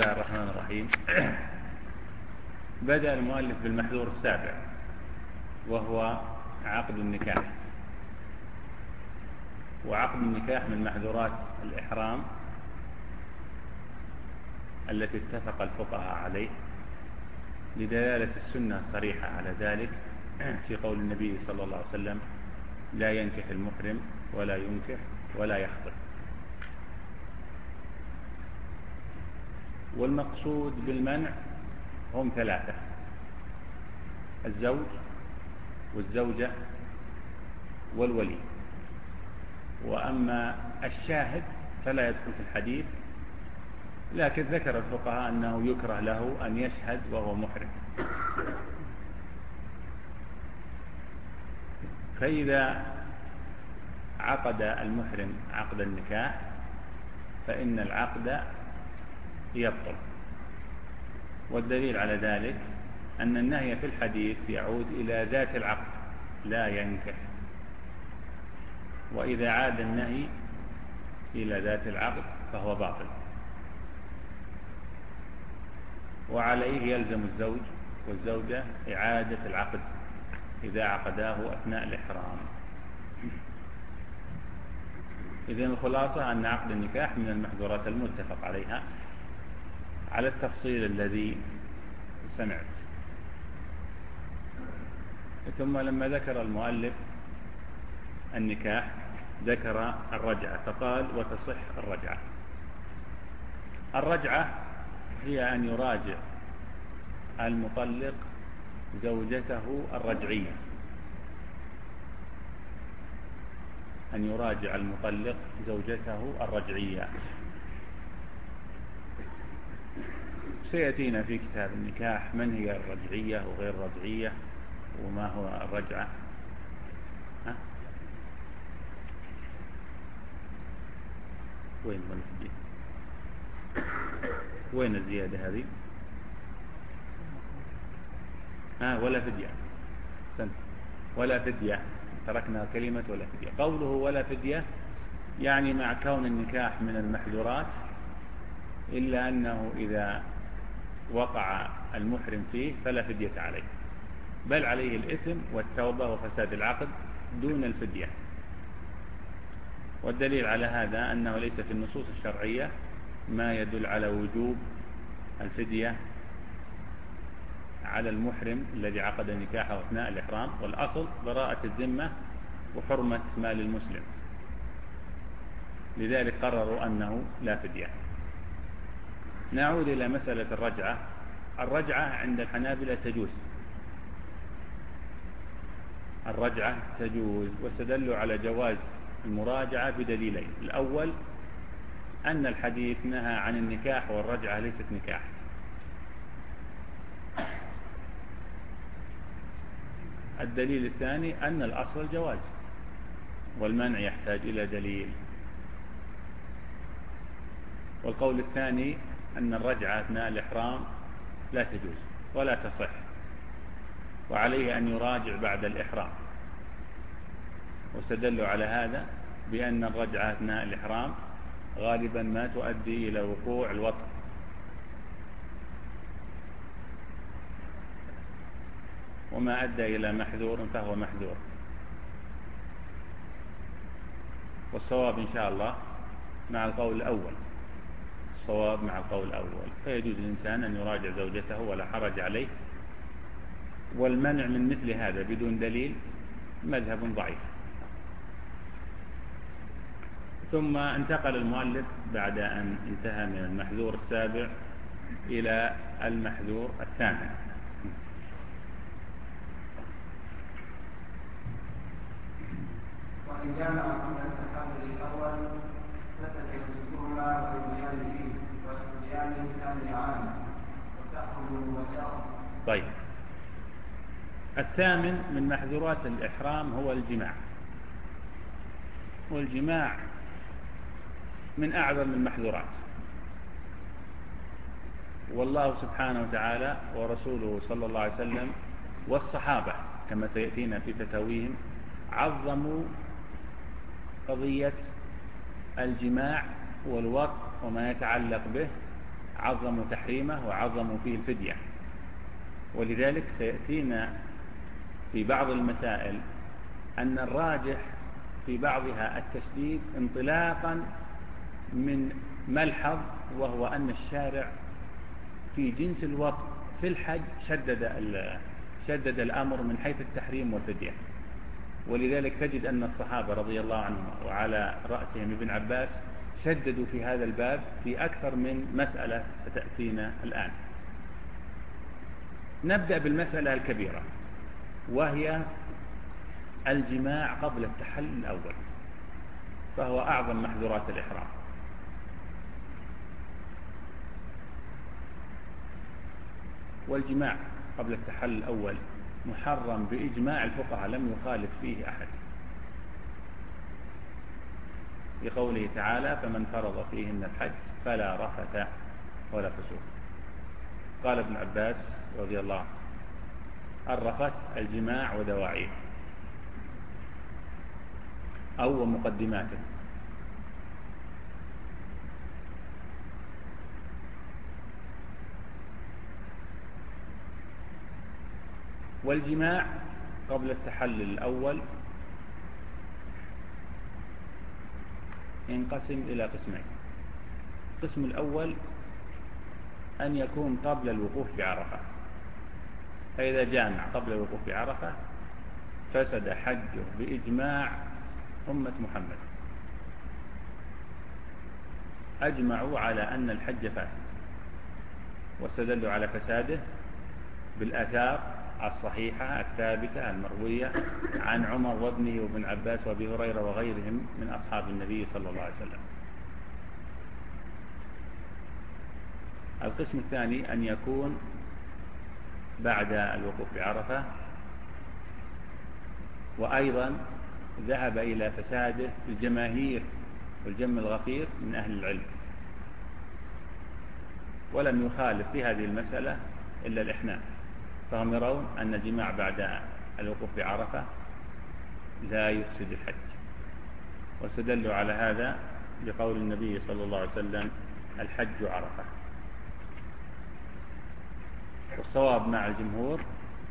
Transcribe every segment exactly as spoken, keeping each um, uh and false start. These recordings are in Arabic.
الله الرحمن الرحيم. بدأ المؤلف بالمحذور السابع وهو عقد النكاح. وعقد النكاح من محذورات الإحرام التي اتفق الفقهاء عليه لدلالة السنة الصريحة على ذلك في قول النبي صلى الله عليه وسلم: لا ينكح المحرم ولا ينكح ولا يخطب. والمقصود بالمنع هم ثلاثة: الزوج والزوجة والولي. وأما الشاهد فلا يدخل في الحديث، لكن ذكر الفقهاء أنه يكره له أن يشهد وهو محرم. فإذا عقد المحرم عقد النكاح فإن العقد يبطل. والدليل على ذلك أن النهي في الحديث يعود إلى ذات العقد: لا ينكح. وإذا عاد النهي إلى ذات العقد فهو باطل، وعليه يلزم الزوج والزوجة إعادة العقد إذا عقداه أثناء الإحرام. إذن الخلاصة أن عقد النكاح من المحظورات المتفق عليها على التفصيل الذي سمعت. ثم لما ذكر المؤلف النكاح ذكر الرجعة فقال: وتصح الرجعة. الرجعة هي أن يراجع المطلق زوجته الرجعية أن يراجع المطلق زوجته الرجعية. سيأتينا في كتاب النكاح من هي الرجعية وغير الرجعية وما هو الرجعة. ها؟ وين الفدية؟ وين الزيادة هذه؟ ها ولا فدية. سنت. ولا فدية، تركنا كلمة ولا فدية. قوله ولا فدية يعني مع كون النكاح من المحذورات، إلا أنه إذا وقع المحرم فيه فلا فدية عليه، بل عليه الإثم والتوبة وفساد العقد دون الفدية. والدليل على هذا أنه ليس في النصوص الشرعية ما يدل على وجوب الفدية على المحرم الذي عقد نكاحه أثناء الإحرام. والأصل براءة الذمة وحرمة مال المسلم، لذلك قرروا أنه لا فدية. نعود إلى مسألة الرجعة. الرجعة عند الحنابلة تجوز، الرجعة تجوز، واستدلوا على جواز المراجعة بدليلين: الأول أن الحديث نهى عن النكاح والرجعة ليست نكاح. الدليل الثاني أن الأصل الجواز والمنع يحتاج إلى دليل. والقول الثاني أن الرجعة أثناء الإحرام لا تجوز ولا تصح، وعليه أن يراجع بعد الإحرام. واستدلوا على هذا بأن الرجعة أثناء الإحرام غالبا ما تؤدي إلى وقوع الوطء، وما أدى إلى محذور فهو محذور. والصواب إن شاء الله مع القول الأول، الصواب مع القول الأول، فيجوز الإنسان أن يراجع زوجته ولا حرج عليه. والمنع من مثل هذا بدون دليل مذهب ضعيف. ثم انتقل المؤلف بعد أن انتهى من المحذور السابع إلى المحذور الثامن. وإن جامع قبل التحول الأول فستيسرهما والبيان فيه والبيان الثاني عام وتأخذ وتأخذ. طيب، الثامن من محذورات الإحرام هو الجماع. والجماع من أعظم المحذورات، والله سبحانه وتعالى ورسوله صلى الله عليه وسلم والصحابة كما سيأتينا في فتاويهم عظموا قضية الجماع والوطء وما يتعلق به عظموا تحريمه وعظموا فيه الفدية. ولذلك سيأتينا في بعض المسائل أن الراجح في بعضها التشديد انطلاقا من ملحظ، وهو أن الشارع في جنس الوطء في الحج شدد شدد الأمر من حيث التحريم والفدية. ولذلك تجد أن الصحابة رضي الله عنهم وعلى رأسهم ابن عباس شددوا في هذا الباب في أكثر من مسألة ستأتينا الآن. نبدأ بالمسألة الكبيرة، وهي الجماع قبل التحلل الأول، فهو أعظم محظورات الإحرام. والجماع قبل التحلل الأول محرم بإجماع الفقهاء، لم يخالف فيه أحد، لقوله تعالى: فمن فرض فيهن الحج فلا رفث ولا فسوق. قال ابن عباس رضي الله عنه: الرفث الجماع ودواعيه أو مقدماته. والجماع قبل التحلل الأول ينقسم إلى قسمين. القسم الأول أن يكون قبل الوقوف بعرفة، فإذا جامع قبل الوقوف بعرفة فسد حجه بإجماع أمة محمد، أجمعوا على أن الحج فاسد، واستدلوا على فساده بالآثار الصحيحة الثابتة المروية عن عمر وابنه وابن عباس وابي هريرة وغيرهم من أصحاب النبي صلى الله عليه وسلم. القسم الثاني أن يكون بعد الوقوف بعرفة، وأيضا ذهب إلى فساده الجماهير والجم الغفير من أهل العلم، ولم يخالف في هذه المسألة إلا الإحناف، فهم يرون أن الجماع بعد الوقوف بعرفة لا يفسد الحج، واستدلوا على هذا بقول النبي صلى الله عليه وسلم: الحج عرفة. والصواب مع الجمهور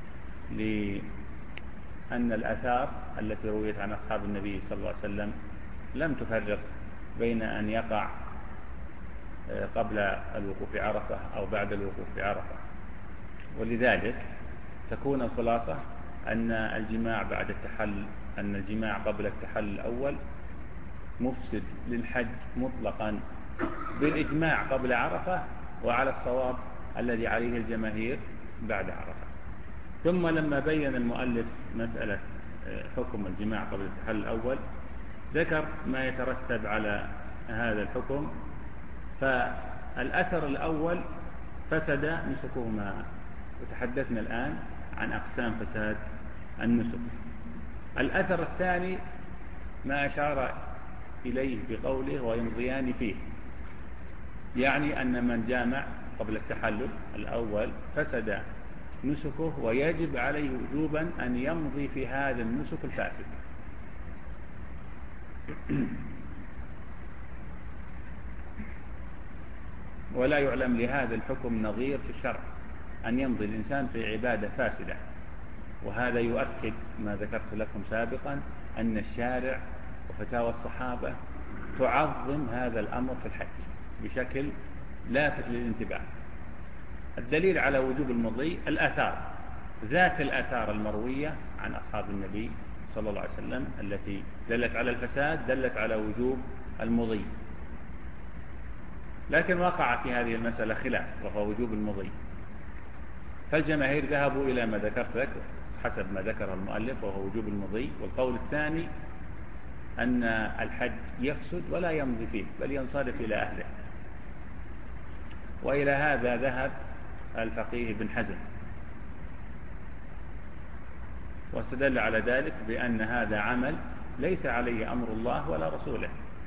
لأن الآثار التي رويت عن أصحاب النبي صلى الله عليه وسلم لم تفرق بين أن يقع قبل الوقوف بعرفة أو بعد الوقوف بعرفة. ولذلك تكون الخلاصة أن الجماع بعد التحلل أن الجماع قبل التحلل الأول مفسد للحج مطلقا بالإجماع قبل عرفة، وعلى الصواب الذي عليه الجماهير بعد عرفة. ثم لما بين المؤلف مسألة حكم الجماع قبل التحلل الأول ذكر ما يترتب على هذا الحكم. فالأثر الأول فسد نسكهما، وتحدثنا الآن عن أقسام فساد النسك. الأثر الثاني ما أشار إليه بقوله: ويمضيان فيه، يعني أن من جامع قبل التحلل الأول فسد نسكه، ويجب عليه وجوبا أن يمضي في هذا النسك الفاسد. ولا يعلم لهذا الحكم نظير في الشرع، أن يمضي الإنسان في عبادة فاسدة. وهذا يؤكد ما ذكرت لكم سابقا أن الشارع وفتاوى الصحابة تعظم هذا الأمر في الحج بشكل لافت للانتباه. الدليل على وجوب المضي الآثار، ذات الآثار المروية عن أصحاب النبي صلى الله عليه وسلم التي دلت على الفساد دلت على وجوب المضي. لكن وقع في هذه المسألة خلاف، وهو وجوب المضي. فالجماهير ذهبوا إلى ما ذكرت لك حسب ما ذكر المؤلف، وهو وجوب المضي. والقول الثاني أن الحج يفسد ولا يمضي فيه، بل ينصرف إلى أهله. وإلى هذا ذهب الفقيه بن حزم، واستدل على ذلك بأن هذا عمل ليس عليه أمر الله ولا رسوله،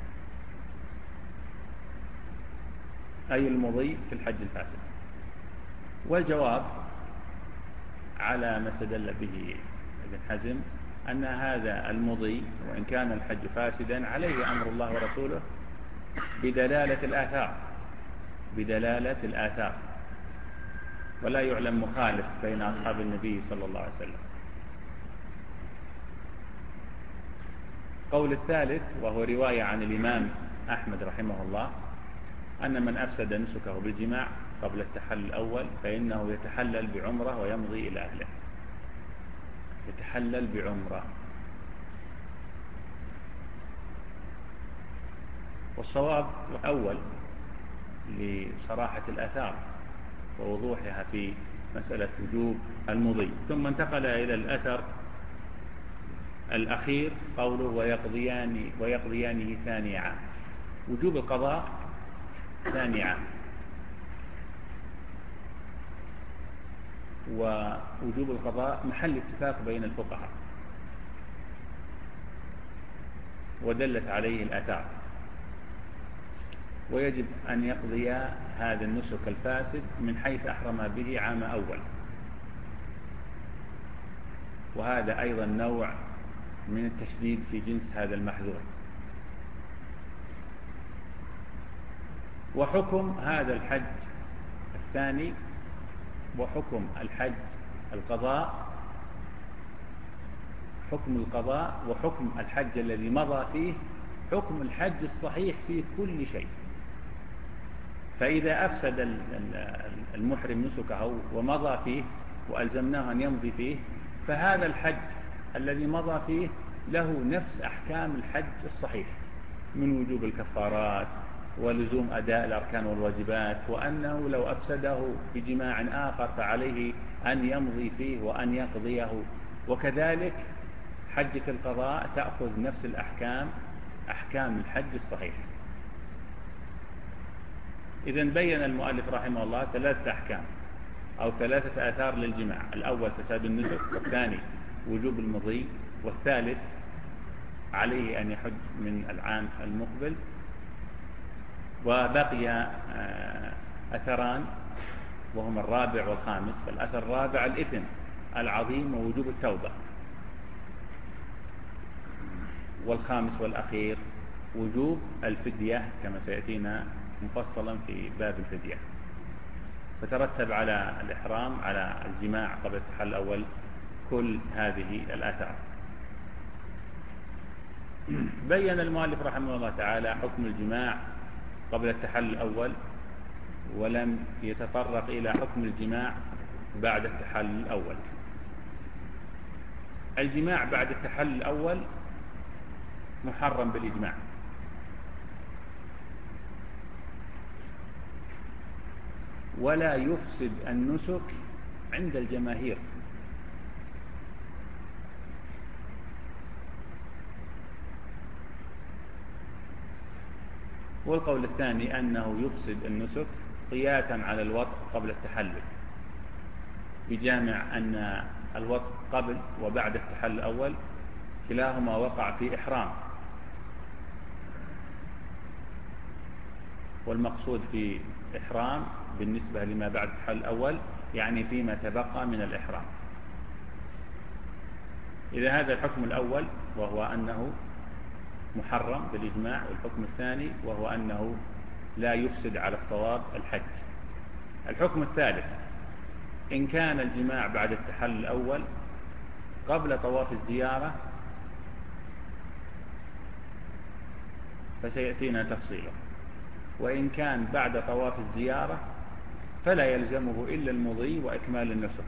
أي المضي في الحج الفاسد. والجواب على ما استدل به ابن حزم أن هذا المضي وإن كان الحج فاسدا عليه أمر الله ورسوله بدلالة الآثار بدلالة الآثار، ولا يعلم مخالف بين أصحاب النبي صلى الله عليه وسلم. قول الثالث وهو رواية عن الإمام أحمد رحمه الله أن من أفسد نسكه بالجماع قبل التحلل الأول فإنه يتحلل بعمرة ويمضي إلى أهله. يتحلل بعمرة. والصواب الأول لصراحة الآثار ووضوحها في مسألة وجوب المضي. ثم انتقل إلى الأثر الأخير قوله ويقضيان ويقضيانه ثاني عام. وجوب القضاء ثاني عام، ووجوب القضاء محل اتفاق بين الفقهاء ودلت عليه الآثار، ويجب أن يقضي هذا النسك الفاسد من حيث أحرم به عام أول. وهذا أيضا نوع من التشديد في جنس هذا المحذور. وحكم هذا الحج الثاني وحكم الحج القضاء، حكم القضاء وحكم الحج الذي مضى فيه حكم الحج الصحيح في كل شيء. فإذا أفسد المحرم نسكه ومضى فيه وألزمناه أن يمضي فيه، فهذا الحج الذي مضى فيه له نفس أحكام الحج الصحيح من وجوب الكفارات ولزوم أداء الأركان والواجبات، وأنه لو أفسده بجماع آخر فعليه أن يمضي فيه وأن يقضيه. وكذلك حجة القضاء تأخذ نفس الأحكام، أحكام الحج الصحيح. إذن بين المؤلف رحمه الله ثلاثة أحكام أو ثلاثة آثار للجماع: الأول فساد النسك، والثاني وجوب المضي، والثالث عليه أن يحج من العام المقبل. وبقي أثران وهما الرابع والخامس. فالأثر الرابع الإثم العظيم ووجوب التوبة، والخامس والأخير وجوب الفدية كما سيأتينا مفصلا في باب الفدية. فترتب على الإحرام على الجماع قبل التحلل الأول كل هذه الآثار. بين المؤلف رحمه الله تعالى حكم الجماع قبل التحلل الأول، ولم يتطرق إلى حكم الجماع بعد التحلل الأول. الجماع بعد التحلل الأول محرم بالإجماع، ولا يفسد النسك عند الجماهير. والقول الثاني أنه يفسد النسك قياسا على الوطء قبل التحلل، بجامع أن الوطء قبل وبعد التحلل الأول كلاهما وقع في إحرام، والمقصود في إحرام بالنسبة لما بعد التحلل الأول يعني فيما تبقى من الإحرام. إذا هذا الحكم الأول وهو أنه محرم بالإجماع، والحكم الثاني وهو أنه لا يفسد على الصواب الحج. الحكم الثالث: إن كان الجماع بعد التحلل الأول قبل طواف الزيارة فسيأتينا تفصيله، وإن كان بعد طواف الزيارة فلا يلزمه إلا المضي وإكمال النسك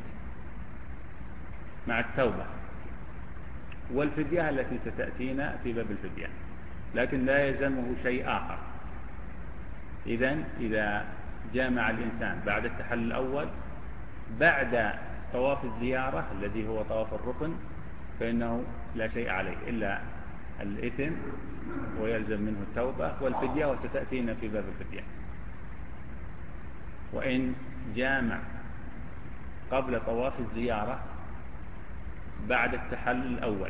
مع التوبة والفدية التي ستأتينا في باب الفدية، لكن لا يلزمه شيء آخر. إذن إذا جامع الإنسان بعد التحلل الأول بعد طواف الزيارة الذي هو طواف الركن فإنه لا شيء عليه إلا الإثم ويلزم منه التوبة والفدية، وستأتينا في باب الفدية. وإن جامع قبل طواف الزيارة بعد التحلل الأول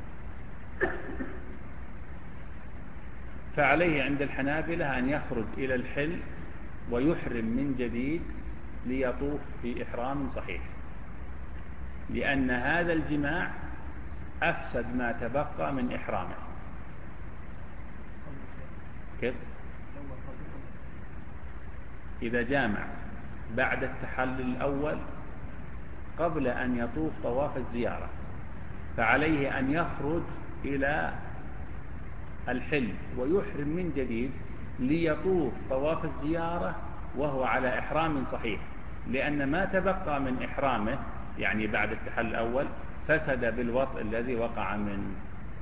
فعليه عند الحنابلة أن يخرج إلى الحل ويحرم من جديد ليطوف في إحرام صحيح، لأن هذا الجماع أفسد ما تبقى من إحرامه. كيف؟ إذا جامع بعد التحلل الأول قبل أن يطوف طواف الزيارة فعليه أن يخرج إلى الحل ويحرم من جديد ليطوف طواف الزيارة وهو على إحرام صحيح، لأن ما تبقى من إحرامه يعني بعد التحلل الأول فسد بالوطء الذي وقع من.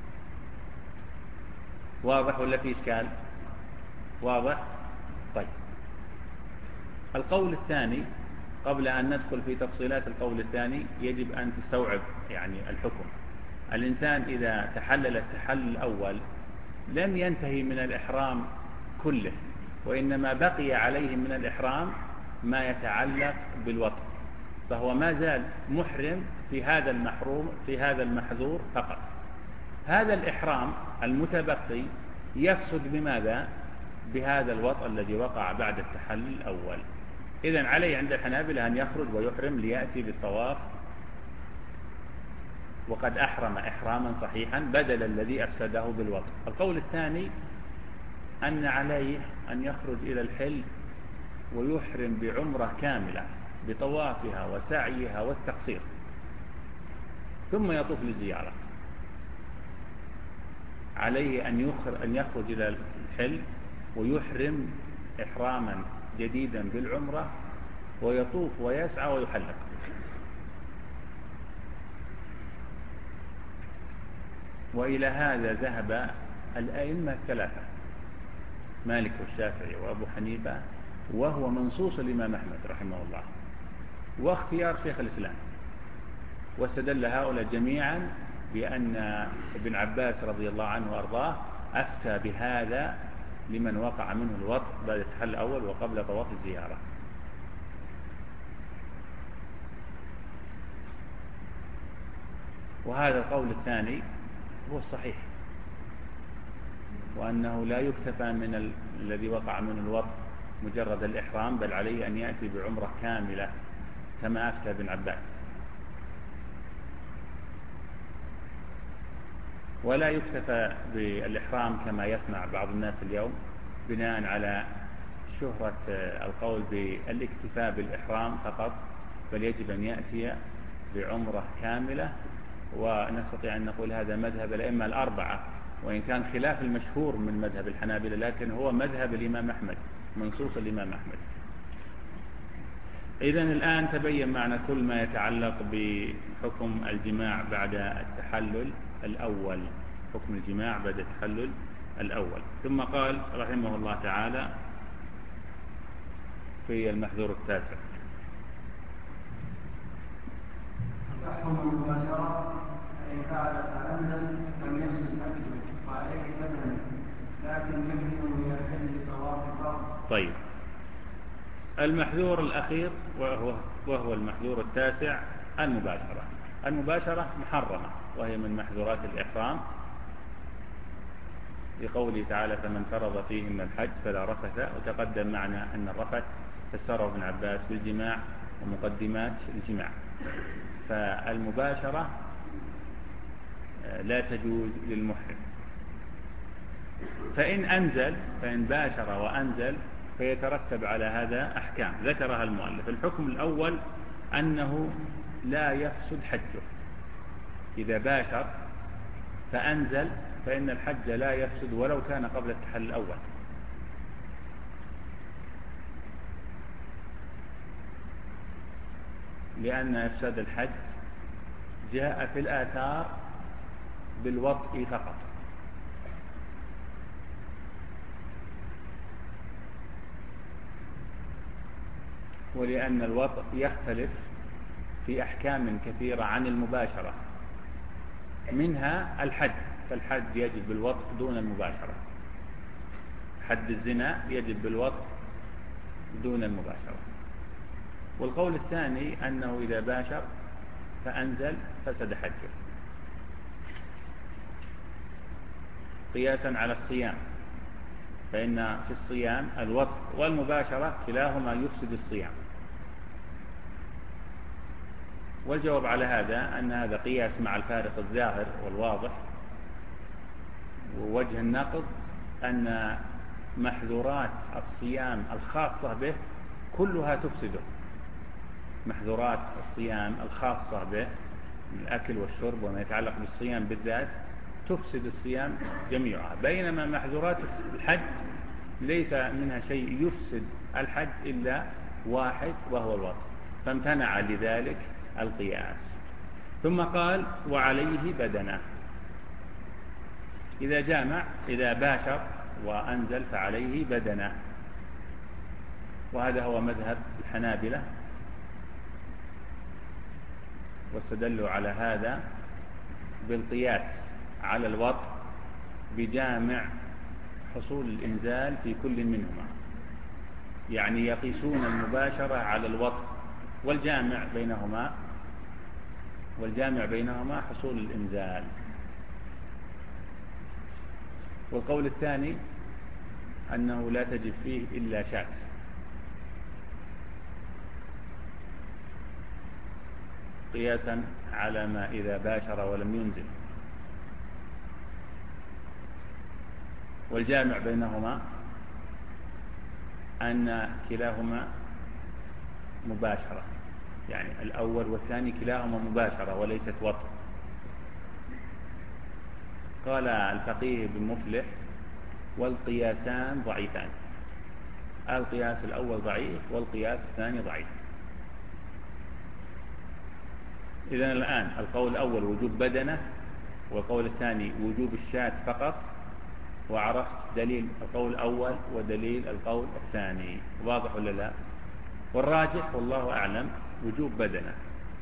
واضح ولا في إشكال؟ واضح؟ طيب، القول الثاني قبل أن ندخل في تفصيلات القول الثاني يجب أن تستوعب يعني الحكم. الإنسان إذا تحلل التحلل الأول لم ينتهي من الإحرام كله، وإنما بقي عليه من الإحرام ما يتعلق بالوطء، فهو ما زال محرم في هذا المحروم في هذا المحظور فقط. هذا الإحرام المتبقي يفسد بماذا؟ بهذا الوطء الذي وقع بعد التحلل الأول. إذن عليه عند الحنابلة أن يخرج ويحرم ليأتي بالطواف وقد أحرم إحراما صحيحا بدل الذي أفسده بالوطء. القول الثاني أن عليه أن يخرج إلى الحل ويحرم بعمرة كاملة بطوافها وسعيها والتقصير ثم يطوف للزيارة. عليه أن يخرج إلى الحل ويحرم إحراما جديدا بالعمرة ويطوف ويسعى ويحلق. وإلى هذا ذهب الأئمة الثلاثة مالك والشافعي وأبو حنيفة، وهو منصوص الإمام أحمد رحمه الله واختيار شيخ الإسلام. واستدل هؤلاء جميعا بأن ابن عباس رضي الله عنه وأرضاه أفتى بهذا لمن وقع منه الوطء بعد التحلل الأول وقبل طواف الزيارة. وهذا القول الثاني هو الصحيح، وأنه لا يكتفى من ال... الذي وقع من الوطء مجرد الإحرام، بل عليه أن يأتي بعمرة كاملة كما أفتى ابن عباس. ولا يكتفى بالإحرام كما يصنع بعض الناس اليوم بناء على شهرة القول بالاكتفاء بالإحرام فقط، بل يجب أن يأتي بعمرة كاملة. ونستطيع أن نقول هذا مذهب الأئمة الأربعة، وإن كان خلاف المشهور من مذهب الحنابلة، لكن هو مذهب الإمام أحمد منصوص الإمام أحمد. إذن الآن تبين معنا كل ما يتعلق بحكم الجماع بعد التحلل الأول، حكم الجماع بعد التحلل الأول. ثم قال رحمه الله تعالى في المحذور التاسع: تحكم المباشرة فإن فعل فأنزل لم يفسد حجه وعليه بدنه، لكن يمكن من الحل طواف الفرض. طيب، المحذور الأخير وهو, وهو المحذور التاسع المباشرة. المباشرة محرمة وهي من محذورات الإحرام لقوله تعالى: فمن فرض فيهن الحج فلا رفث. وتقدم معنا أن الرفث فسره ابن عباس بالجماع ومقدمات الجماع. فالمباشرة لا تجوز للمحرم. فإن أنزل فإن باشر وأنزل فيترتب على هذا أحكام ذكرها المؤلف. الحكم الأول أنه لا يفسد حجه. إذا باشر فأنزل فإن الحج لا يفسد ولو كان قبل التحلل الأول. لأن إفساد الحج جاء في الآثار بالوطء فقط، ولأن الوطء يختلف في أحكام كثيرة عن المباشرة، منها الحد، فالحد يجب بالوطء دون المباشرة. حد الزنا يجب بالوطء دون المباشرة. والقول الثاني أنه إذا باشر فأنزل فسد حجه، قياسا على الصيام، فإن في الصيام الوطء والمباشرة كلاهما يفسد الصيام. والجواب على هذا أن هذا قياس مع الفارق الظاهر والواضح. ووجه النقض أن محظورات الصيام الخاصة به كلها تفسده. محظورات الصيام الخاصة به من الأكل والشرب وما يتعلق بالصيام بالذات تفسد الصيام جميعها، بينما محظورات الحج ليس منها شيء يفسد الحج إلا واحد وهو الوطء، فامتنع لذلك القياس. ثم قال وعليه بدنه، إذا جامع إذا باشر وأنزل فعليه بدنه، وهذا هو مذهب الحنابلة، واستدلوا على هذا بالقياس على الوطء بجامع حصول الإنزال في كل منهما، يعني يقيسون المباشرة على الوطء والجامع بينهما والجامع بينهما حصول الإنزال. والقول الثاني أنه لا تجب فيه إلا شاة، قياسا على ما إذا باشر ولم ينزل. والجامع بينهما أن كلاهما مباشرة، يعني الأول والثاني كلاهما مباشرة وليست وطء. قال الفقيه بن مفلح والقياسان ضعيفان، القياس الأول ضعيف والقياس الثاني ضعيف. إذن الآن القول الأول وجوب بدنه، والقول الثاني وجوب الشاة فقط، وعرفت دليل القول الأول ودليل القول الثاني، واضح ولا لا؟ والراجح والله أعلم وجوب بدنه.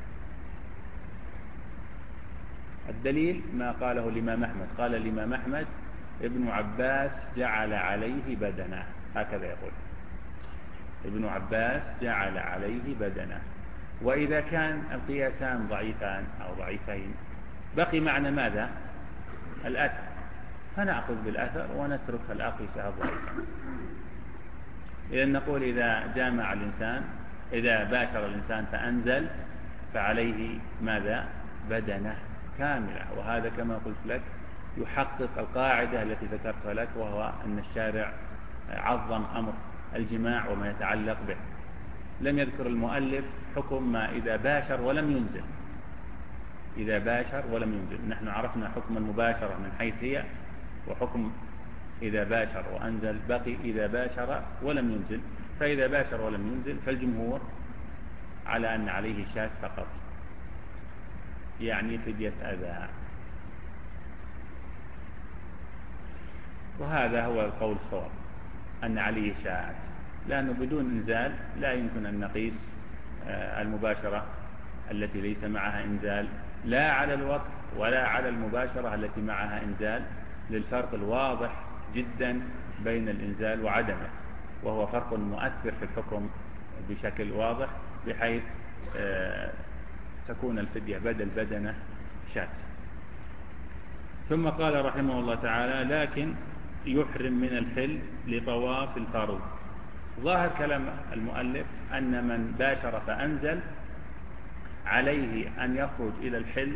الدليل ما قاله الإمام أحمد، قال الإمام أحمد ابن عباس جعل عليه بدنه، هكذا يقول ابن عباس جعل عليه بدنه. وإذا كان القياسان ضعيفان أو ضعيفين بقي معنا ماذا؟ الأثر، فنأخذ بالأثر ونترك الأقيسة الضعيفة. إذن نقول إذا جامع الإنسان إذا باشر الإنسان فأنزل فعليه ماذا؟ بدنه كاملة. وهذا كما قلت لك يحقق القاعدة التي ذكرتها لك، وهو أن الشارع عظم أمر الجماع وما يتعلق به. لم يذكر المؤلف حكم ما إذا باشر ولم ينزل، إذا باشر ولم ينزل. نحن عرفنا حكم المباشرة من حيث هي، وحكم إذا باشر وأنزل بقي إذا باشر ولم ينزل. فإذا باشر ولم ينزل فالجمهور على أن عليه شاة فقط، يعني فدية أذى. وهذا هو القول الصواب أن عليه شاة، لأنه بدون إنزال لا يمكن أن نقيس المباشرة التي ليس معها إنزال لا على الوطء ولا على المباشرة التي معها إنزال، للفرق الواضح جدا بين الإنزال وعدمه، وهو فرق مؤثر في الحكم بشكل واضح، بحيث تكون الفدية بدل بدنه شاة. ثم قال رحمه الله تعالى لكن يحرم من الحل لطواف الفرض. ظاهر كلام المؤلف أن من باشر فأنزل عليه أن يخرج إلى الحل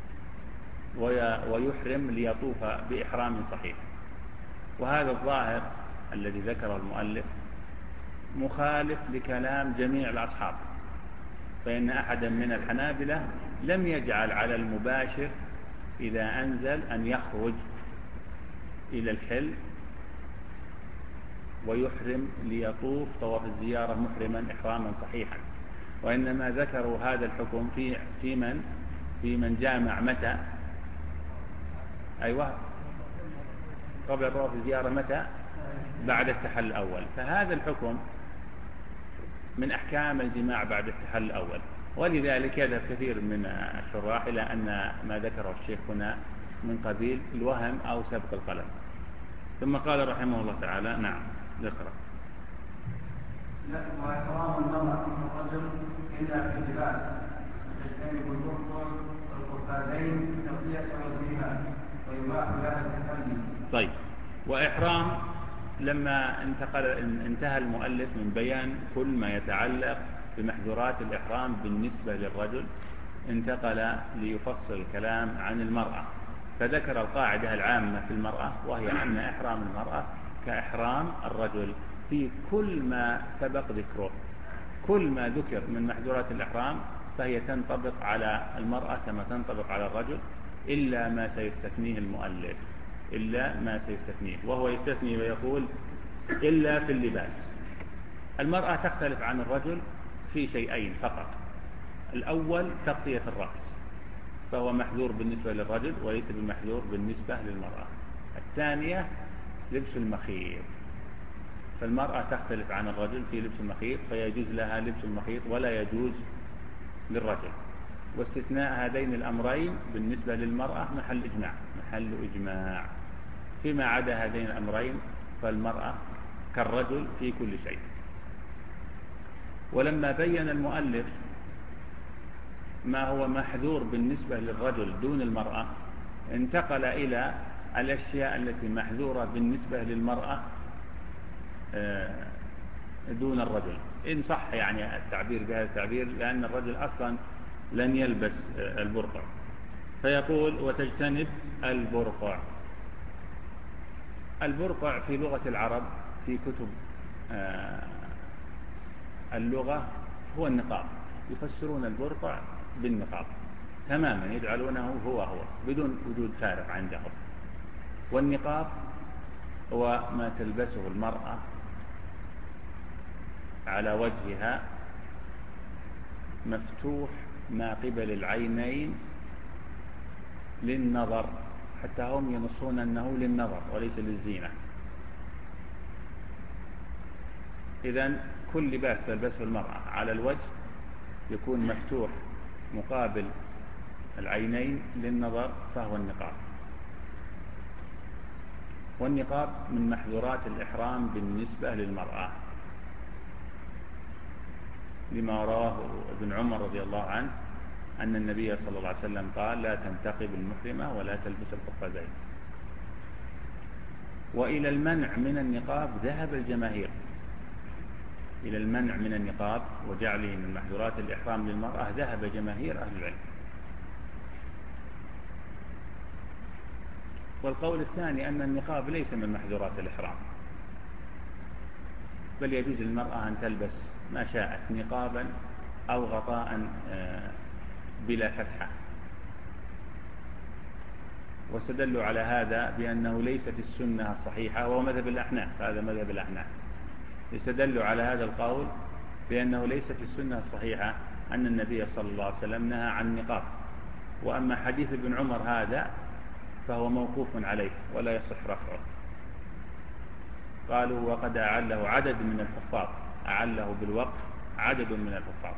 ويحرم ليطوف بإحرام صحيح. وهذا الظاهر الذي ذكره المؤلف مخالف لكلام جميع الأصحاب، فإن أحدا من الحنابلة لم يجعل على المباشر إذا أنزل أن يخرج إلى الحل ويحرم ليطوف طواف الزيارة محرما إحراما صحيحا، وإنما ذكروا هذا الحكم في في من في من جامع متى؟ أيوة قبل طواف الزيارة متى؟ بعد التحلل الأول. فهذا الحكم من أحكام الجماع بعد التحلل الأول، ولذلك يذهب كثير من الشراح إلى أن ما ذكره الشيخ هنا من قبيل الوهم أو سبق القلم. ثم قال رحمه الله تعالى نعم ذكر وإحرام المرأة والرجل إلا في اللباس تجتنب البرد والقفازين تغطية وجهها ويباح لها التحلي. طيب، وإحرام لما انتقل انتهى المؤلف من بيان كل ما يتعلق بمحظورات الإحرام بالنسبة للرجل، انتقل ليفصل الكلام عن المرأة، فذكر القاعدة العامة في المرأة، وهي أن إحرام المرأة كإحرام الرجل في كل ما سبق ذكره كل ما ذكر من محظورات الإحرام فهي تنطبق على المرأة كما تنطبق على الرجل، إلا ما سيستثنيه المؤلف، إلا ما سيستثنيه، وهو يستثني ويقول إلا في اللباس. المرأة تختلف عن الرجل في شيئين فقط. الأول تغطية الرأس، فهو محظور بالنسبة للرجل وليس بالمحظور بالنسبة للمرأة. الثانية لبس المخيط، فالمرأة تختلف عن الرجل في لبس المخيط، فيجوز لها لبس المخيط ولا يجوز للرجل. واستثناء هذين الأمرين بالنسبة للمرأة محل إجماع، محل إجماع. فيما عدا هذين الأمرين فالمرأة كالرجل في كل شيء. ولما بين المؤلف ما هو محذور بالنسبة للرجل دون المرأة، انتقل إلى الأشياء التي محذورة بالنسبة للمرأة دون الرجل، إن صح يعني التعبير بهذا التعبير، لأن الرجل أصلا لن يلبس البرقع. فيقول وتجتنب البرقع. البرقع في لغة العرب في كتب اللغة هو النقاب، يفسرون البرقع بالنقاب تماما، يجعلونه هو هو بدون وجود فارق عندهم. والنقاب هو ما تلبسه المرأة على وجهها مفتوح ما قبل العينين للنظر، حتى هم ينصون أنه للنظر وليس للزينة. إذن كل لباس تلبسه المرأة على الوجه يكون مفتوح مقابل العينين للنظر فهو النقاب. والنقاب من محظورات الإحرام بالنسبة للمرأة، لما رواه ابن عمر رضي الله عنه أن النبي صلى الله عليه وسلم قال لا تنتقب المحرمة ولا تلبس القفازين. وإلى المنع من النقاب ذهب الجماهير، إلى المنع من النقاب وجعله من محظورات الإحرام للمرأة ذهب جماهير أهل العلم. والقول الثاني أن النقاب ليس من محظورات الإحرام، بل يجوز للمرأة أن تلبس ما شاءت نقابا أو غطاء بلا فتحة. واستدلوا على هذا بأنه ليست السنة الصحيحة، وهو مذهب الأحناف، هذا مذهب الأحناف، استدلوا على هذا القول بأنه ليست السنة الصحيحة أن النبي صلى الله عليه وسلم نهى عن النقاب. وأما حديث ابن عمر هذا فهو موقوف عليه ولا يصح رفعه. قالوا وقد أعله عدد من الحفاظ، أعله بالوقف عدد من الحفاظ.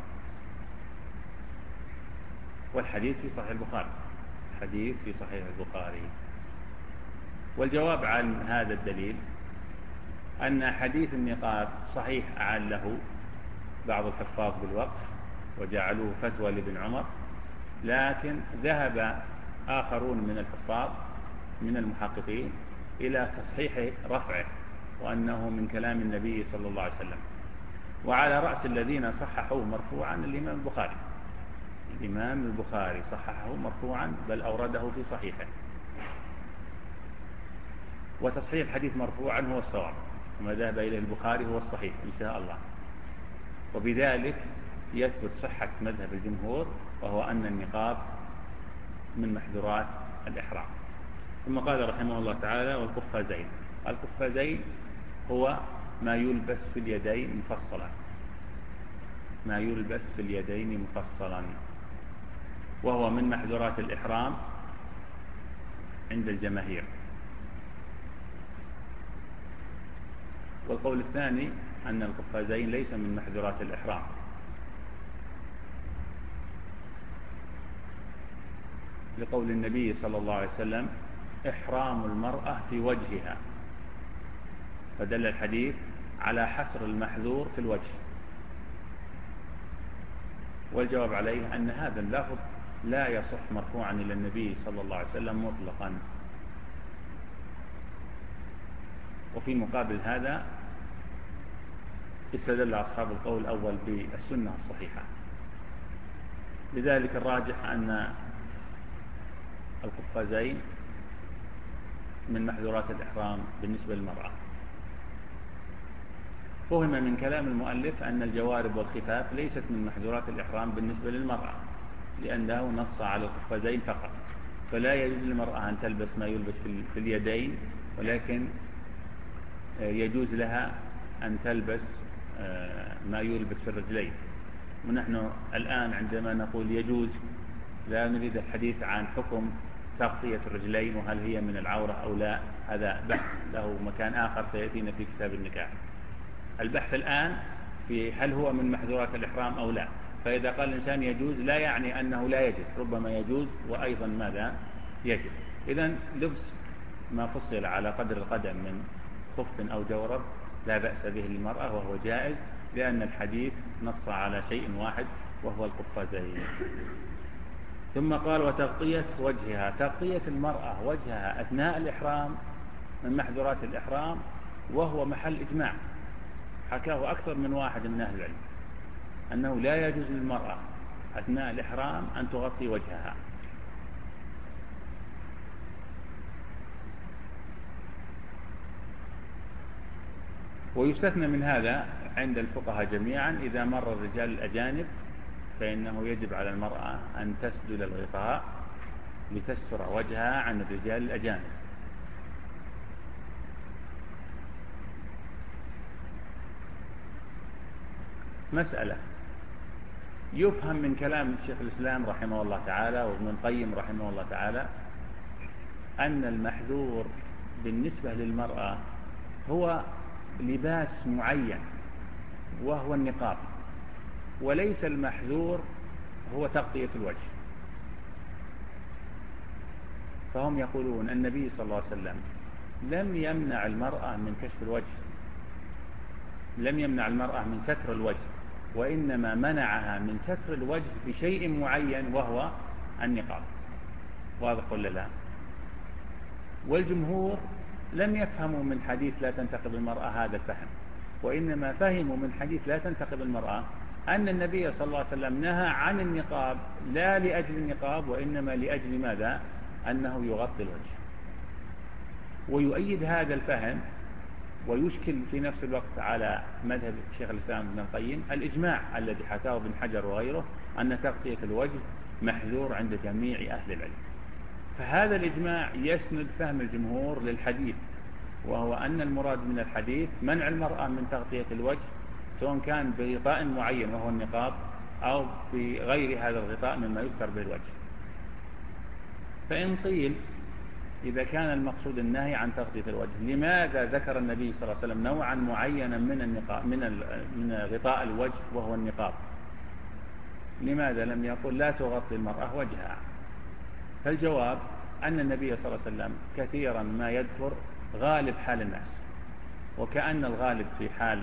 والحديث في صحيح البخاري، الحديث في صحيح البخاري. والجواب عن هذا الدليل أن حديث النقاب صحيح أعله بعض الحفاظ بالوقف وجعلوه فتوى لابن عمر، لكن ذهب آخرون من الحفاظ من المحققين إلى تصحيح رفعه وأنه من كلام النبي صلى الله عليه وسلم. وعلى رأس الذين صححوه مرفوعا الإمام البخاري، الإمام البخاري صححه مرفوعا بل أورده في صحيحه. وتصحيح الحديث مرفوعا هو الصواب، وما ذهب إليه البخاري هو الصحيح إن شاء الله. وبذلك يثبت صحة مذهب الجمهور، وهو أن النقاب من محظورات الإحرام. ثم قال رحمه الله تعالى والقفازين. القفازين هو ما يلبس في اليدين مفصلا، ما يلبس في اليدين مفصلا، وهو من محظورات الإحرام عند الجماهير. والقول الثاني أن القفازين ليس من محظورات الإحرام، لقول النبي صلى الله عليه وسلم إحرام المرأة في وجهها، فدل الحديث على حصر المحذور في الوجه. والجواب عليه أن هذا اللفظ لا يصح مرفوعا إلى النبي صلى الله عليه وسلم مطلقا. وفي مقابل هذا استدل أصحاب القول الأول بالسنة الصحيحة. لذلك الراجح أن القفازين من محظورات الإحرام بالنسبة للمرأة. فهم من كلام المؤلف أن الجوارب والخفاف ليست من محظورات الإحرام بالنسبة للمرأة، لأنه نص على القفازين فقط، فلا يجوز للمرأة أن تلبس ما يلبس في اليدين، ولكن يجوز لها أن تلبس ما يلبس في الرجلين. ونحن الآن عندما نقول يجوز لا نريد الحديث عن حكم تغطية الرجلين وهل هي من العورة أو لا، هذا بحث له مكان آخر سيأتينا في كتاب النكاح. البحث الآن في هل هو من محظورات الإحرام أو لا. فإذا قال الإنسان يجوز لا يعني أنه لا يجوز، ربما يجوز وأيضا ماذا يجب. إذن لبس ما فصل على قدر القدم من خف أو جورب لا بأس به للمرأة وهو جائز، لأن الحديث نص على شيء واحد وهو القفازين. ثم قال وتغطية وجهها، تغطية المرأة وجهها أثناء الإحرام من محظورات الإحرام، وهو محل إجماع حكاه أكثر من واحد من أهل العلم أنه لا يجوز للمرأة أثناء الإحرام أن تغطي وجهها. ويستثنى من هذا عند الفقهاء جميعا إذا مر الرجال الأجانب فإنه يجب على المرأة أن تسدل الغطاء لتستر وجهها عن الرجال الأجانب. مسألة يفهم من كلام الشيخ الإسلام رحمه الله تعالى وابن القيم رحمه الله تعالى أن المحذور بالنسبة للمرأة هو لباس معين وهو النقاب، وليس المحذور هو تغطية الوجه. فهم يقولون النبي صلى الله عليه وسلم لم يمنع المرأة من كشف الوجه، لم يمنع المرأة من ستر الوجه، وإنما منعها من ستر الوجه بشيء معين وهو النقاب. واضح ولا لا؟ والجمهور لم يفهموا من حديث لا تنتقب المرأة هذا الفهم، وإنما فهموا من حديث لا تنتقب المرأة أن النبي صلى الله عليه وسلم نهى عن النقاب لا لأجل النقاب وإنما لأجل ماذا؟ أنه يغطي الوجه. ويؤيد هذا الفهم ويشكل في نفس الوقت على مذهب الشيخ الإسلام ابن القيم الإجماع الذي حكاه ابن حجر وغيره أن تغطية الوجه محذور عند جميع أهل العلم. فهذا الإجماع يسند فهم الجمهور للحديث، وهو أن المراد من الحديث منع المرأة من تغطية الوجه سواء كان بغطاء معين وهو النقاب أو بغير هذا الغطاء مما يستر به الوجه. فإن قيل إذا كان المقصود النهي عن تغطية الوجه، لماذا ذكر النبي صلى الله عليه وسلم نوعا معينا من النقاب من من غطاء الوجه وهو النقاب؟ لماذا لم يقل لا تغطي المرأة وجهها؟ فالجواب أن النبي صلى الله عليه وسلم كثيرا ما يذكر غالب حال الناس، وكأن الغالب في حال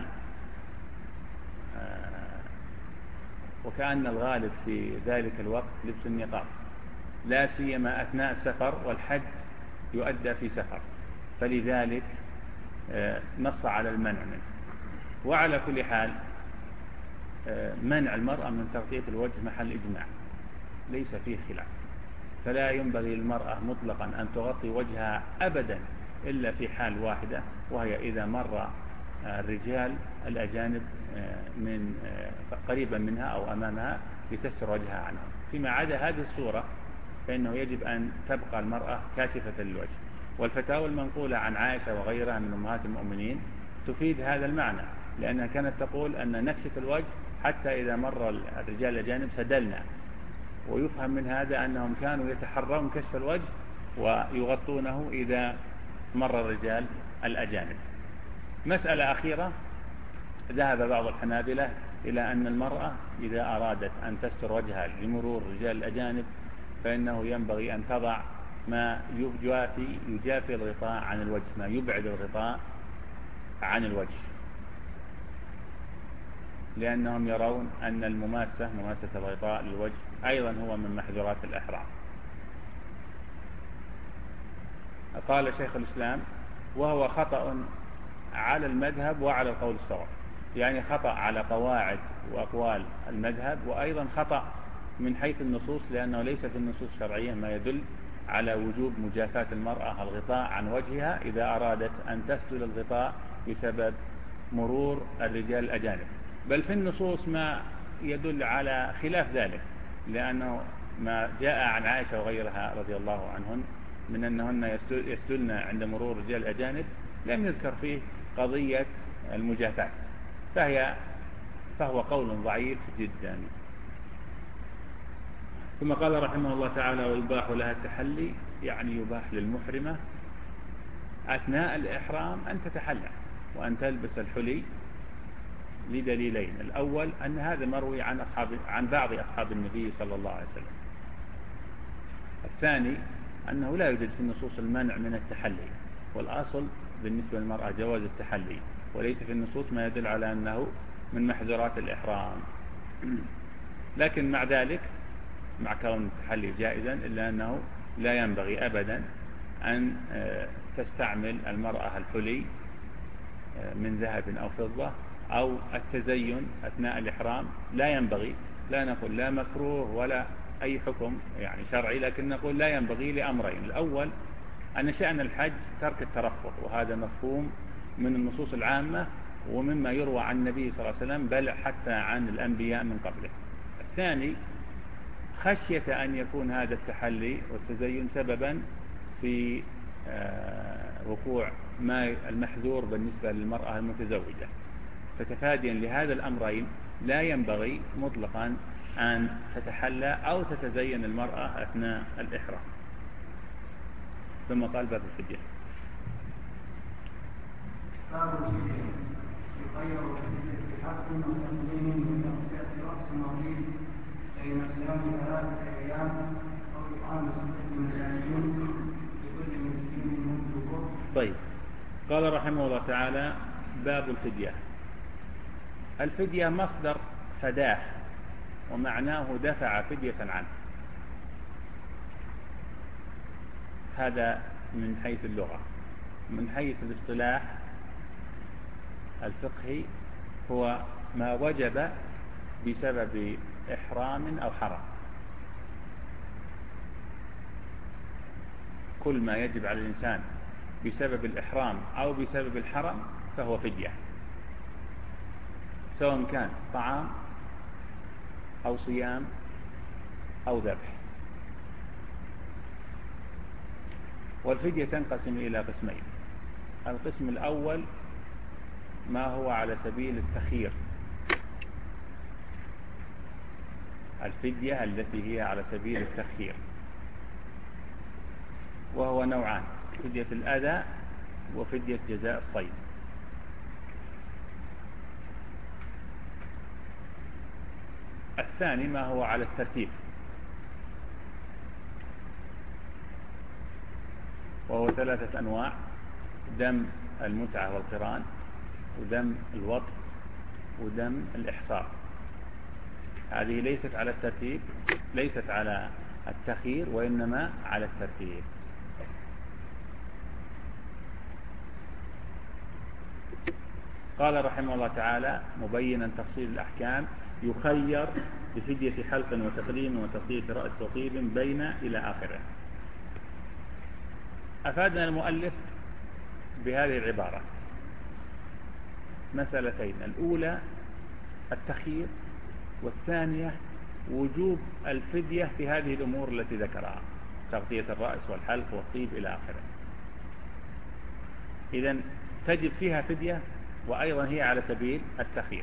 وكأن الغالب في ذلك الوقت لبس النقاب، لا سيما أثناء السفر، والحج يؤدى في سفر، فلذلك نص على المنع منه. وعلى كل حال منع المرأة من تغطية الوجه محل إجماع ليس فيه خلاف، فلا ينبغي للمرأة مطلقا أن تغطي وجهها أبدا إلا في حال واحدة، وهي إذا مر الرجال الأجانب من قريبا منها أو أمامها لتستر وجهها عنهم. فيما عدا هذه الصورة فإنه يجب أن تبقى المرأة كاشفة للوجه. والفتاوى المنقولة عن عائشة وغيرها من أمهات المؤمنين تفيد هذا المعنى، لأنها كانت تقول أن نكشف الوجه حتى إذا مر الرجال الأجانب سدلنا، ويفهم من هذا أنهم كانوا يتحرون كشف الوجه ويغطونه إذا مر الرجال الأجانب. مسألة أخيرة، ذهب بعض الحنابلة إلى أن المرأة إذا أرادت أن تستر وجهها لمرور رجال الأجانب فإنه ينبغي أن تضع ما يجافي, يجافي الغطاء عن الوجه، ما يبعد الغطاء عن الوجه، لأنهم يرون أن المماسة مماسة الغطاء للوجه أيضا هو من محظورات الإحرام. قال شيخ الإسلام وهو خطأ على المذهب وعلى القول الصواب، يعني خطأ على قواعد وأقوال المذهب، وأيضا خطأ من حيث النصوص، لأنه ليس في النصوص الشرعية ما يدل على وجوب مجافاة المرأة الغطاء عن وجهها إذا أرادت أن تسدل الغطاء بسبب مرور الرجال الأجانب، بل في النصوص ما يدل على خلاف ذلك، لأنه ما جاء عن عائشة وغيرها رضي الله عنهن من أنهن يسدلن عند مرور الرجال الأجانب لم يذكر فيه قضية المجافاة، فهي فهو قول ضعيف جدا. ثم قال رحمه الله تعالى: ويباح لها التحلي، يعني يباح للمحرمة أثناء الإحرام أن تتحلى وأن تلبس الحلي لدليلين: الأول أن هذا مروي عن أصحاب عن بعض أصحاب النبي صلى الله عليه وسلم. الثاني أنه لا يوجد في النصوص المنع من التحلي، والأصل بالنسبة للمرأة جواز التحلي، وليس في النصوص ما يدل على أنه من محظورات الإحرام. لكن مع ذلك، مع كون التحلي جائزا، إلا أنه لا ينبغي أبدا أن تستعمل المرأة الحلي من ذهب أو فضة أو التزين أثناء الإحرام، لا ينبغي. لا نقول لا مكروه ولا أي حكم يعني شرعي، لكن نقول لا ينبغي لأمرين: الأول أن شأن الحج ترك الترفه، وهذا مفهوم من النصوص العامة ومما يروى عن النبي صلى الله عليه وسلم، بل حتى عن الأنبياء من قبله. الثاني خشية أن يكون هذا التحلي والتزين سببا في وقوع ما المحذور بالنسبة للمرأة المتزوجة، فتفاديا لهذا الأمرين لا ينبغي مطلقا أن تتحلى أو تتزين المرأة أثناء الإحرام. ثم قال: باب الفدية. باب الفدية يخير الفدية بحق وتقديم وتغطية رأس مريض بين صيام ثلاثة أيام أو إطعام ستة مساكين لكل مسكين مد برد. طيب، قال رحمه الله تعالى: باب الفدية. الفدية مصدر فداه، ومعناه دفع فدية عنه. هذا من حيث اللغة. من حيث الاصطلاح الفقهي هو ما وجب بسبب إحرام أو حرم. كل ما يجب على الإنسان بسبب الإحرام أو بسبب الحرم فهو فدية، سواء كان طعام أو صيام أو ذبح. والفدية تنقسم إلى قسمين: القسم الأول ما هو على سبيل التخيير، الفدية التي هي على سبيل التخيير، وهو نوعان: فدية الأذى وفدية جزاء الصيد. الثاني ما هو على الترتيب، وهو ثلاثة أنواع: دم المتعة والقران، ودم الوطء، ودم الإحصار. هذه ليست على الترتيب، ليست على التخيير، وإنما على الترتيب. قال رحمه الله تعالى مبينا تفصيل الأحكام: يخير بفدية حلق وتقليم وتغطية رأس وطيب بين إلى آخره. أفادنا المؤلف بهذه العبارة مسألتين: الأولى التخيير، والثانية وجوب الفدية في هذه الأمور التي ذكرها: تغطية الرأس والحلق والطيب إلى آخره. إذن تجب فيها فدية، وأيضا هي على سبيل التخيير.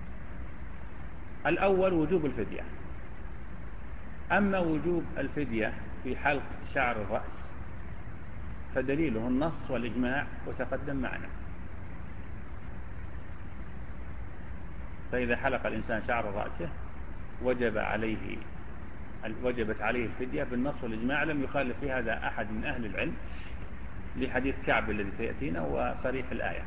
الأول وجوب الفدية. أما وجوب الفدية في حلق شعر الرأس فدليله النص والإجماع وتقدم معنا. فإذا حلق الإنسان شعر رأسه وجب عليه وجبت عليه الفدية بالنص والإجماع، لم يخالف في هذا أحد من أهل العلم، لحديث كعب الذي سيأتينا وصريح الآية.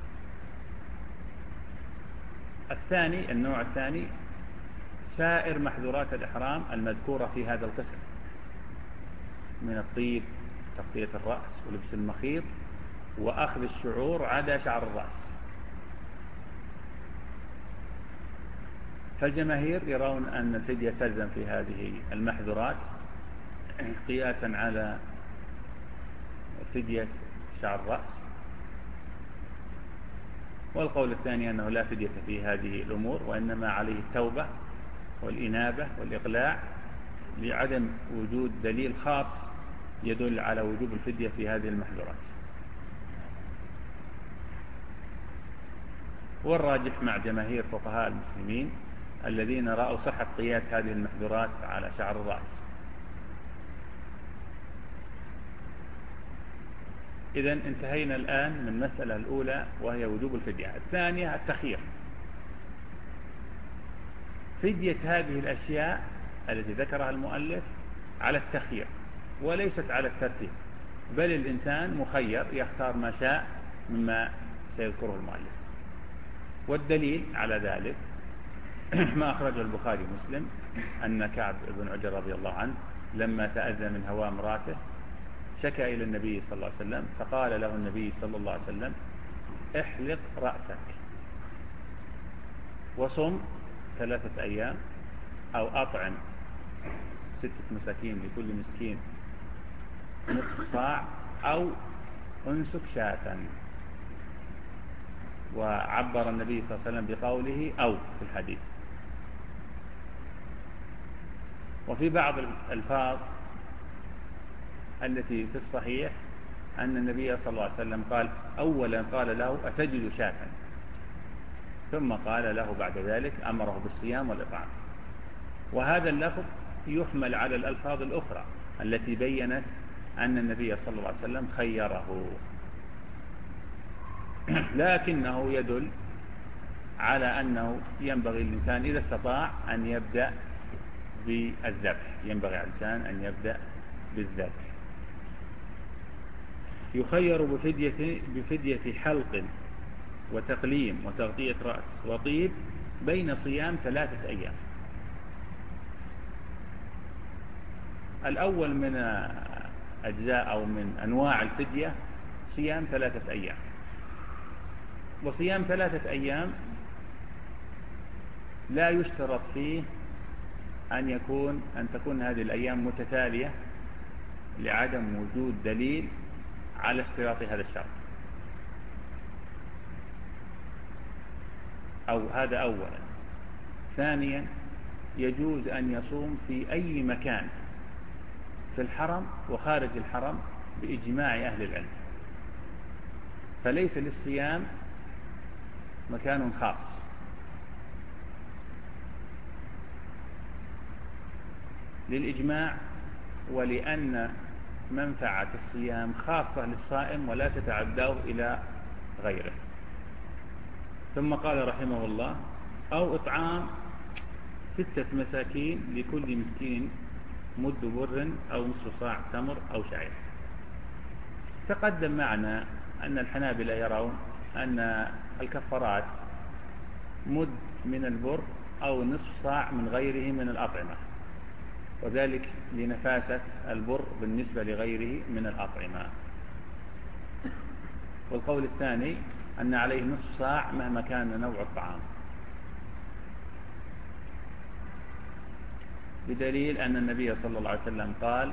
الثاني النوع الثاني سائر محظورات الإحرام المذكورة في هذا القسم من الطيب، تغطية الرأس، ولبس المخيط، وأخذ الشعور عدا شعر الرأس. فالجماهير يرون أن الفدية تلزم في هذه المحظورات قياسا على فدية شعر الرأس. والقول الثاني أنه لا فدية في هذه الأمور، وإنما عليه التوبة والإنابة والإقلاع لعدم وجود دليل خاص يدل على وجوب الفدية في هذه المحذورات. والراجح مع جماهير فقهاء المسلمين الذين رأوا صحة قياس هذه المحذورات على شعر الرأس. إذن انتهينا الآن من المسألة الأولى وهي وجوب الفدية. الثانية التخيير. فدية هذه الأشياء التي ذكرها المؤلف على التخيير وليست على الترتيب، بل الإنسان مخير يختار ما شاء مما سيذكره المؤلف. والدليل على ذلك ما أخرجه البخاري ومسلم أن كعب بن عجر رضي الله عنه لما تأذى من هواء امرأته شكى إلى النبي صلى الله عليه وسلم، فقال له النبي صلى الله عليه وسلم: احلق رأسك وصم ثلاثة أيام أو أطعم ستة مساكين لكل مسكين نصف صاع أو انسك شاة. وعبر النبي صلى الله عليه وسلم بقوله أو في الحديث. وفي بعض الألفاظ التي في الصحيح أن النبي صلى الله عليه وسلم قال أولا قال له: أتجد شاة؟ ثم قال له بعد ذلك أمره بالصيام والإطعام. وهذا اللفظ يحمل على الألفاظ الأخرى التي بيّنت أن النبي صلى الله عليه وسلم خيره، لكنه يدل على أنه ينبغي الإنسان إذا استطاع أن يبدأ بالذبح، ينبغي على الإنسان أن يبدأ بالذبح. يخير بفدية, بفدية حلق وتقليم وتغطية رأس وطيب بين صيام ثلاثة أيام. الأول من أجزاء أو من أنواع الفدية صيام ثلاثة أيام. وصيام ثلاثة أيام لا يشترط فيه أن يكون أن تكون هذه الأيام متتالية لعدم وجود دليل على اشتراط هذا الشرط، أو هذا أولا. ثانيا يجوز أن يصوم في أي مكان في الحرم وخارج الحرم بإجماع أهل العلم، فليس للصيام مكان خاص. للإجماع ولأن منفعة الصيام خاصة للصائم ولا تتعداه إلى غيره. ثم قال رحمه الله: أو إطعام ستة مساكين لكل مسكين مد بر أو نصف صاع تمر أو شعير. تقدم معنا أن الحنابلة يرون أن الكفارات مد من البر أو نصف صاع من غيره من الأطعمة، وذلك لنفاسة البر بالنسبة لغيره من الأطعمة. والقول الثاني أن عليه نصف صاع مهما كان نوع الطعام، بدليل أن النبي صلى الله عليه وسلم قال: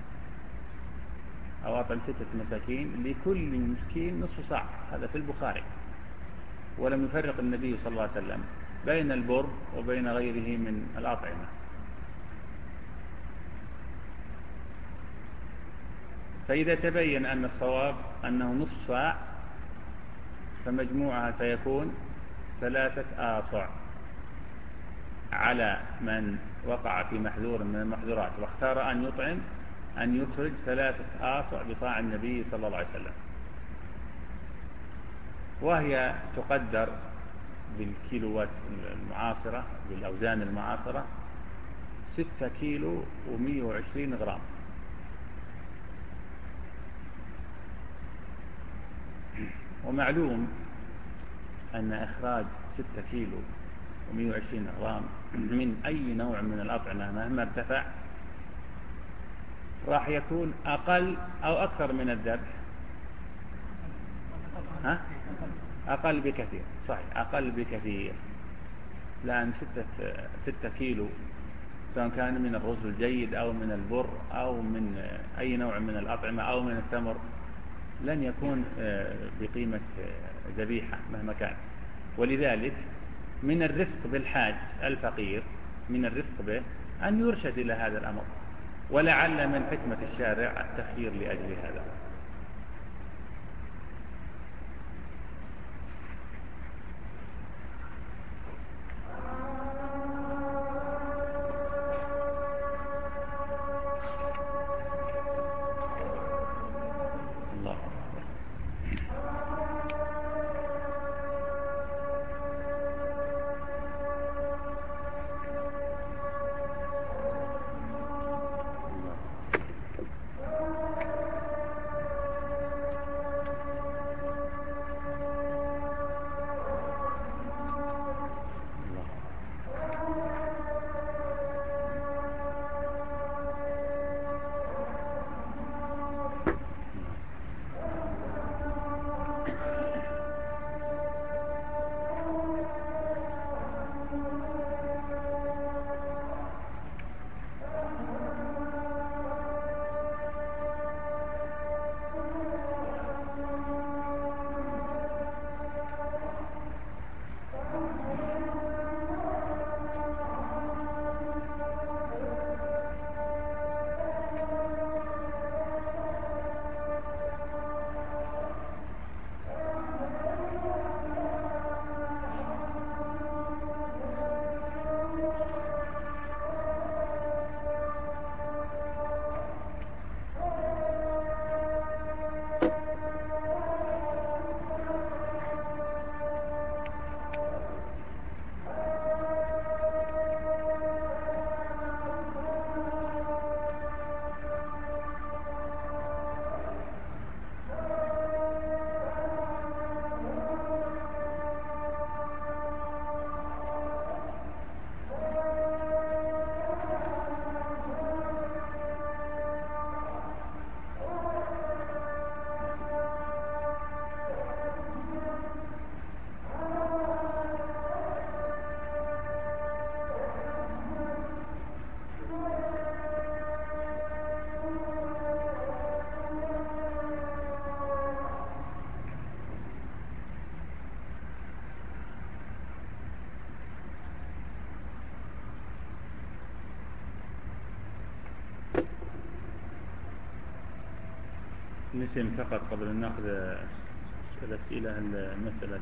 أو أطعم ستة مساكين لكل مسكين نصف صاع، هذا في البخاري. ولم يفرق النبي صلى الله عليه وسلم بين البر وبين غيره من الأطعمة. فإذا تبين أن الصواب أنه نصف صاع فمجموعها سيكون ثلاثة آصع على من وقع في محذور من المحذورات واختار أن يطعم أن يخرج ثلاثة آصع بصاع النبي صلى الله عليه وسلم، وهي تقدر بالكيلوات المعاصرة بالأوزان المعاصرة ستة كيلو ومئة وعشرين غرام. ومعلوم أن إخراج ستة كيلو ومئة وعشرين غرام من أي نوع من الأطعمة مهما ارتفع راح يكون أقل أو أكثر من الذبح. ها؟ أقل بكثير، صحيح، أقل بكثير، لأن ستة, ستة كيلو سواء كان من الرز الجيد أو من البر أو من أي نوع من الأطعمة أو من التمر لن يكون بقيمة ذبيحة مهما كان. ولذلك من الرفق بالحاج الفقير، من الرفق به أن يرشد إلى هذا الأمر، ولعل من حكمة الشارع التخيير لأجل هذا. نسم فقط قبل أن نأخذ الأسئلة المسألة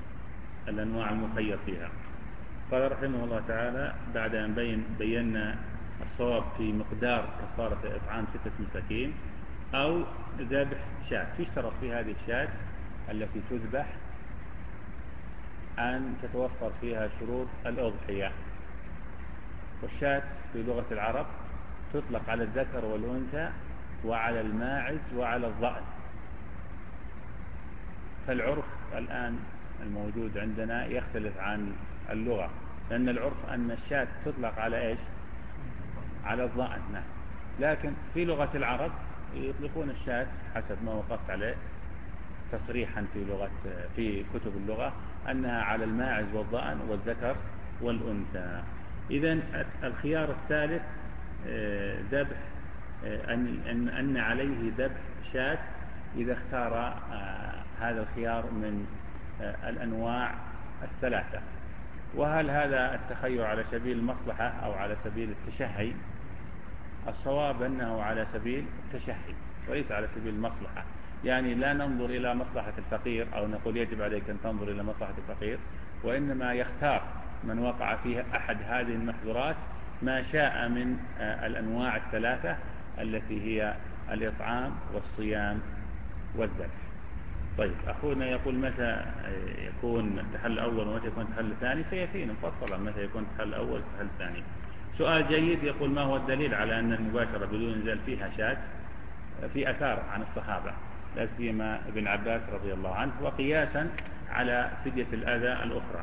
الأنواع المخير فيها. قال رحمه الله تعالى بعد أن بين بينا الصواب في مقدار كفارة إطعام ستة مساكين أو ذبح شاة، يشترط في هذه الشاة التي تذبح أن تتوفر فيها شروط الأضحية. والشاة في لغة العرب تطلق على الذكر والأنثى وعلى الماعز وعلى الضأن. فالعرف الآن الموجود عندنا يختلف عن اللغة، لأن العرف أن الشاة تطلق على إيش؟ على الضأن. نعم. لكن في لغة العرب يطلقون الشاة حسب ما وقفت عليه تصريحا في لغة في كتب اللغة أنها على الماعز والضأن والذكر والأنثى. إذن الخيار الثالث ذبح أن أن عليه ذبح شاة إذا اختار هذا الخيار من الأنواع الثلاثة. وهل هذا التخير على سبيل المصلحة أو على سبيل التشهي؟ الصواب أنه على سبيل التشهي وليس على سبيل المصلحة. يعني لا ننظر إلى مصلحة الفقير أو نقول يجب عليك أن تنظر إلى مصلحة الفقير، وإنما يختار من وقع فيه أحد هذه المحظورات ما شاء من الأنواع الثلاثة التي هي الإطعام والصيام والذبح. طيب أخونا يقول متى يكون التحل الأول ومتى يكون التحل الثاني؟ سيأتينا مفصلا متى يكون التحل الأول والتحل الثاني. سؤال جيد. يقول ما هو الدليل على أن المباشرة بدون إنزال فيها شاة؟ في أثار عن الصحابة لا سيما ابن عباس رضي الله عنه، وقياسا على فدية الأذى الأخرى.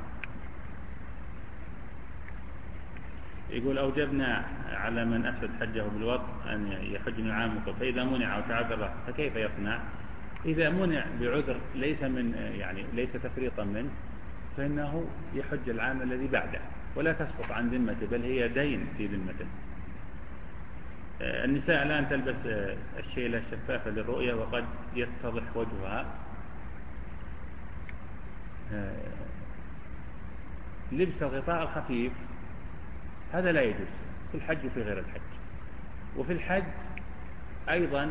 يقول أوجبنا على من أفسد حجه بالوقت أن يحج من عام مقبل، فإذا منع وتعذر فكيف يصنع؟ إذا منع بعذر ليس من يعني ليس تفريطا منه فإنه يحج العام الذي بعده ولا تسقط عن ذمته، بل هي دين في ذمته. النساء الآن تلبس الشيلة الشفافة للرؤية وقد يتضح وجهها. لبس الغطاء الخفيف هذا لا يجوز في الحج وفي غير الحج. وفي الحج أيضا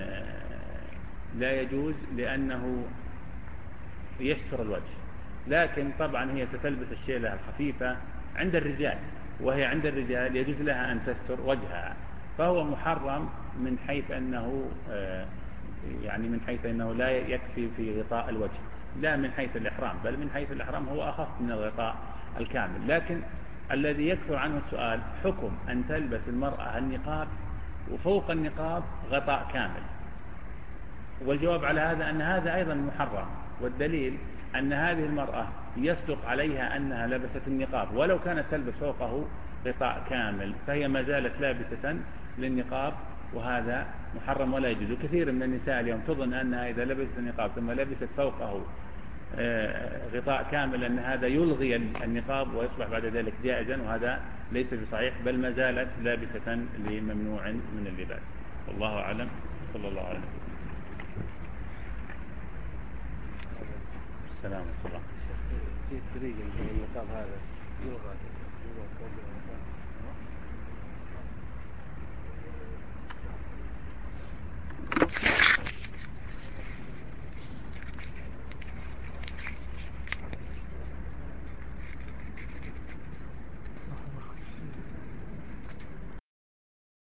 لا يجوز لأنه يستر الوجه، لكن طبعا هي ستلبس الشيلة الخفيفة عند الرجال، وهي عند الرجال يجوز لها أن تستر وجهها، فهو محرم من حيث أنه يعني من حيث أنه لا يكفي في غطاء الوجه، لا من حيث الإحرام، بل من حيث الإحرام هو أخف من الغطاء الكامل. لكن الذي يكثر عنه السؤال حكم أن تلبس المرأة النقاب وفوق النقاب غطاء كامل، والجواب على هذا أن هذا أيضا محرم، والدليل أن هذه المرأة يصدق عليها أنها لبست النقاب ولو كانت تلبس فوقه غطاء كامل، فهي ما زالت لابسة للنقاب، وهذا محرم ولا يجوز. وكثير من النساء اليوم تظن أنها إذا لبست النقاب ثم لبست فوقه غطاء كامل أن هذا يلغي النقاب ويصبح بعد ذلك جائزا، وهذا ليس بصحيح، بل ما زالت لابسة لممنوع من اللباس. والله أعلم. صلى الله عليه وسلم. السلام عليكم. في طريق النقاب هذا يلغى